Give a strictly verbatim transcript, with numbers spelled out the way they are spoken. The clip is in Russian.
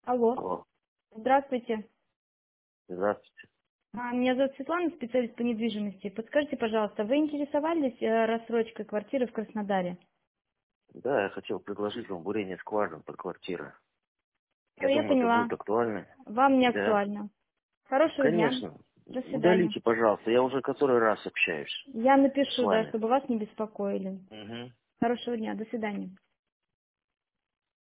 Алло. Алло, Здравствуйте. здравствуйте. А, Меня зовут Светлана, специалист по недвижимости. Подскажите, пожалуйста, вы интересовались э, рассрочкой квартиры в Краснодаре? Да, я хотел предложить вам бурение скважин под квартирой. Всё, Я я думаю, это поняла. будет актуально. Вам не Да, актуально. Хорошего дня. конечно. До свидания. Удалите, пожалуйста. Я уже который раз общаюсь Я с напишу, да, вами. чтобы вас не беспокоили. Угу. Хорошего дня. До свидания.